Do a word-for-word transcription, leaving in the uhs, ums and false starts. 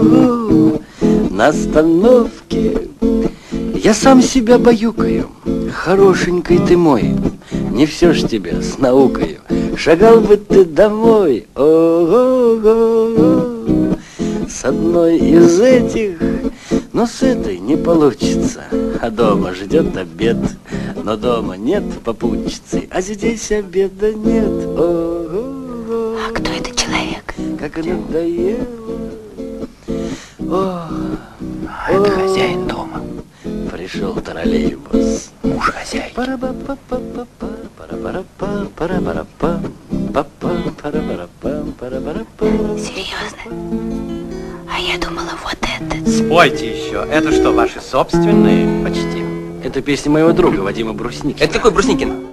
О-о-о, на остановке я сам себя баюкаю. Хорошенький ты мой, не все ж тебе с наукою. Шагал бы ты домой. О-о-о, с одной из этих, но с этой не получится. А дома ждет обед, но дома нет попутчицы, а здесь обеда нет. О-о-о, а кто это человек? как надоело. О, а это хозяин дома. Пришел троллейбус. Муж хозяйки. Серьезно? А я думала, вот это. Спойте еще. Это что, ваши собственные? Почти. Это песня моего друга Вадима Брусникина. Это какой Брусникин?